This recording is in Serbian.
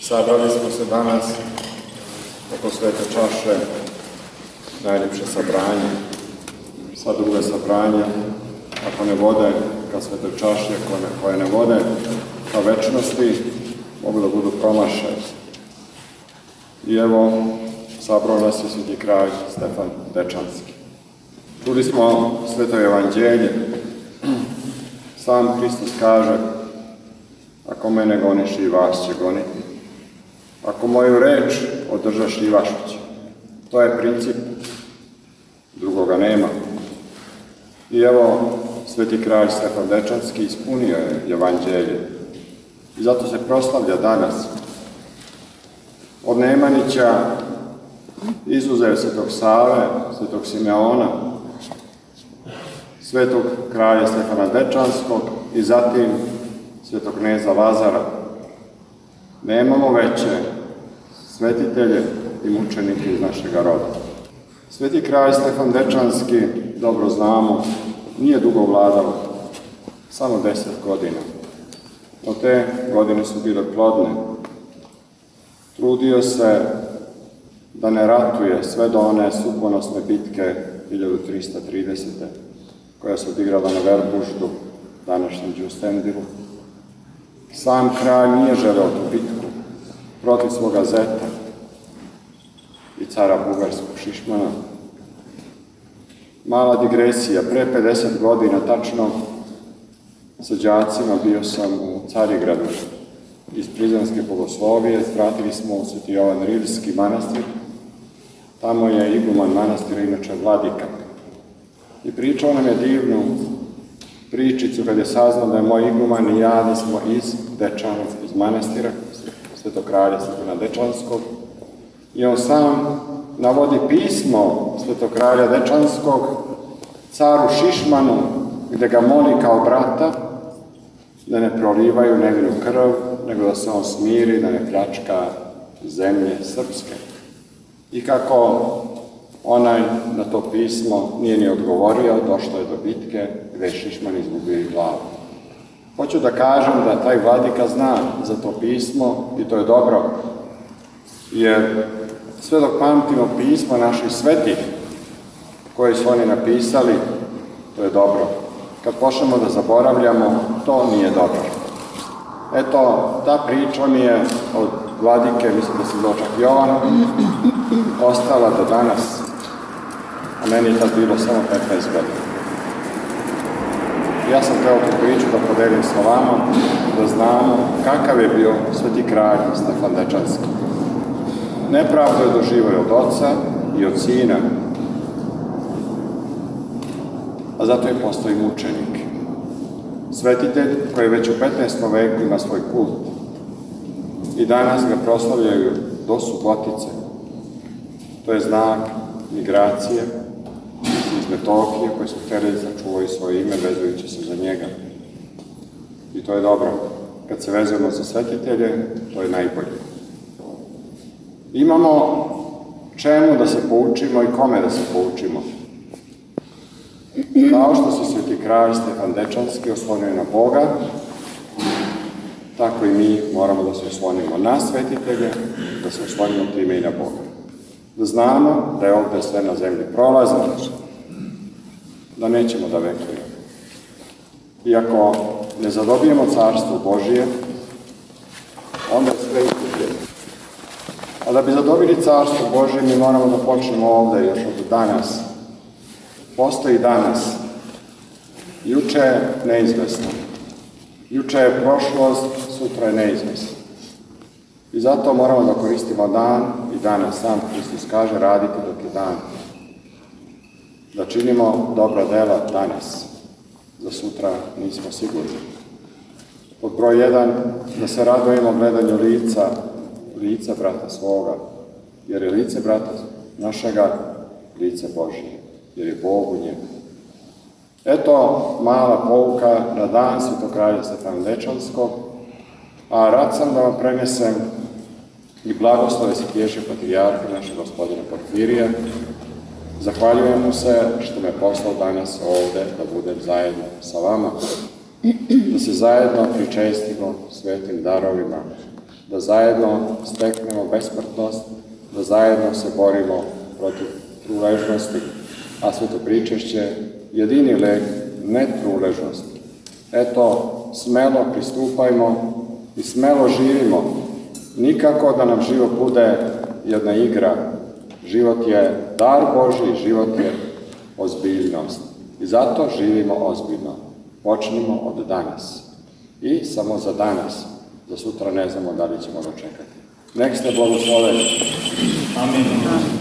Sabrali smo se danas oko Svete čaše, najljepše sabranje. Sva druga sabranja, ako ne vode ka Svetoj čaši, koje ne vode ka večnosti, mogu da budu promašaj. I evo, sabrao nas je Sveti kralj Stefan Dečanski. Čuli smo Sveto evanđelje. Sam Hristos kaže: ako mene goniš, i vas će goniti. Ako moju reč održaš, i vašu će. To je princip. Drugoga nema. I evo, Sveti kralj Stefan Dečanski ispunio je evanđelje. I zato se proslavlja danas. Od Nemanića, izuzev Svetog Save, Svetog Simeona, Svetog kralja Stefana Dečanskog i zatim Svetog kneza Lazara. Nemamo veće svetitelje i mučenike iz našega roda. Sveti kralj Stefan Dečanski, dobro znamo, nije dugo vladao, samo 10 godina. No te godine su bile plodne. Trudio se da ne ratuje sve do one sudbonosne bitke 1330. koja se odigrala na Verbuždu, današnjem Đustendilu. Sam kralj nije želeo tu bitku protiv svoga zeta i cara bugarskog Šišmana. Mala digresija, pre 50 godina tačno sa đacima bio sam u Carigradu. Iz Prizrenske bogoslovije vratili smo u Sveti Jovan Rilski manastir. Tamo je iguman manastira, inače vladika. I pričao nam je divnu pričicu kad je saznao da je moj iguman i ja da smo iz Dečana, iz manastira, Svetog kralja Stefana Dečanskog. I on sam navodi pismo Svetog kralja Dečanskog caru Šišmanu, gde ga moli kao brata da ne prolivaju nevinu krv, nego da se on smiri, da ne pljačka zemlje srpske. I kako onaj na to pismo nije ni odgovorio, došlo je do bitke gde je Šišman izgubio i glavu. Hoću da kažem da taj vladika zna za to pismo i to je dobro, jer sve dok pamtimo pismo naših svetih koje su oni napisali, to je dobro. Kad počnemo da zaboravljamo, to nije dobro. Eto, ta priča mi je od vladike, mislim da se zove čak Jovan, ostala do danas, a meni je tad bilo samo 15 godina. Ja sam teo tu priču da podelim sa vama, da znamo kakav je bio Sveti kralj Stefan Dečanski. Nepravdu je doživio od oca i od sina, a zato je postao i mučenik. Svetitelj koji već u 15. veku ima svoj kult. I danas ga proslavljaju do Subotice. To je znak migracije iz Metohije koji su htjeli da sačuvaju svoje ime vezujući se za njega. I to je dobro. Kad se vezujemo za svetitelje, to je najbolje. Imamo čemu da se poučimo i kome da se poučimo. Kao što se Sveti kralj Stefan Dečanski oslonio na Boga, tako i mi moramo da se oslonimo na svetitelje, da se oslonimo time i na Boga. Da znamo da je ovde sve na zemlji prolazno, da nećemo da vekujemo. Iako ne zadobijemo Carstvo Božije, onda sve izgubljeno. A da bi zadobili Carstvo Božije, mi moramo da počnemo ovde još od danas. Postoji danas. Juče je neizvesno. Juče je prošlost, sutra je neizvesno. I zato moramo da koristimo dan i danas. Sam Hristos kaže: radite dok je dan. Da činimo dobra dela danas. Za sutra nismo sigurni. Pod broj 1, da se radujemo gledanju lica brata svoga. Jer je lice brata našega lice Božije. Jer je Bog u njemu. Eto mala pouka na dan Svetog kralja Stefana Dečanskog, a rad sam da vam prenesem i blagoslove Svetiješeg patrijarha našeg gospodina Porfirija. Zahvaljujem mu se što me poslao danas ovde da budem zajedno sa vama, da se zajedno pričestimo svetim darovima da zajedno steknemo besmrtnost, da zajedno se borimo protiv truležnosti, a sveto pričešće jedini lek netruležnosti. Eto, smelo pristupajmo i smelo živimo. Nikako da nam život bude jedna igra. Život je dar Božji, život je ozbiljnost. I zato živimo ozbiljno. Počnimo od danas. I samo za danas. Za sutra ne znamo da li ćemo dočekati. Nek ste blagosloveni. Amin.